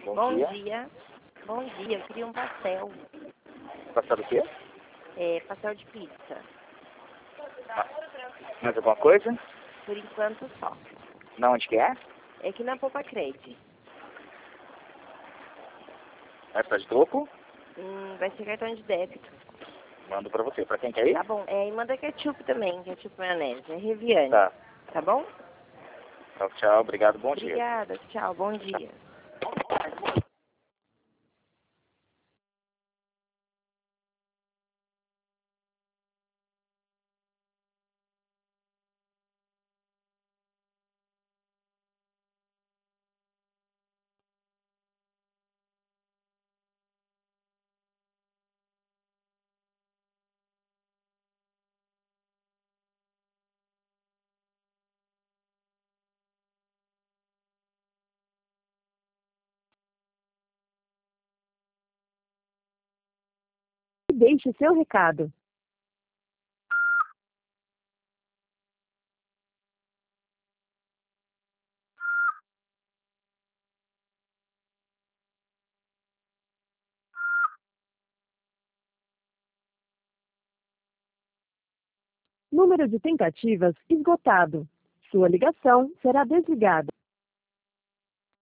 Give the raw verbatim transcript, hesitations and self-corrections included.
Bom, Bom dia. dia. Bom dia, eu queria um pastel. Pastel do quê? É, pastel de pizza. Mais alguma coisa? Por enquanto só. Na onde que é? É aqui na Popa Cred. Vai ficar de troco? Hum, vai ser cartão de débito. Mando pra você. Pra quem quer ir? Tá bom. É, e manda ketchup também, ketchup maionese. É Reviane. Tá. Tá bom? Tchau, tchau. Obrigado. Bom dia. Obrigada. Tchau. Bom dia. Deixe seu recado. Número de tentativas esgotado. Sua ligação será desligada.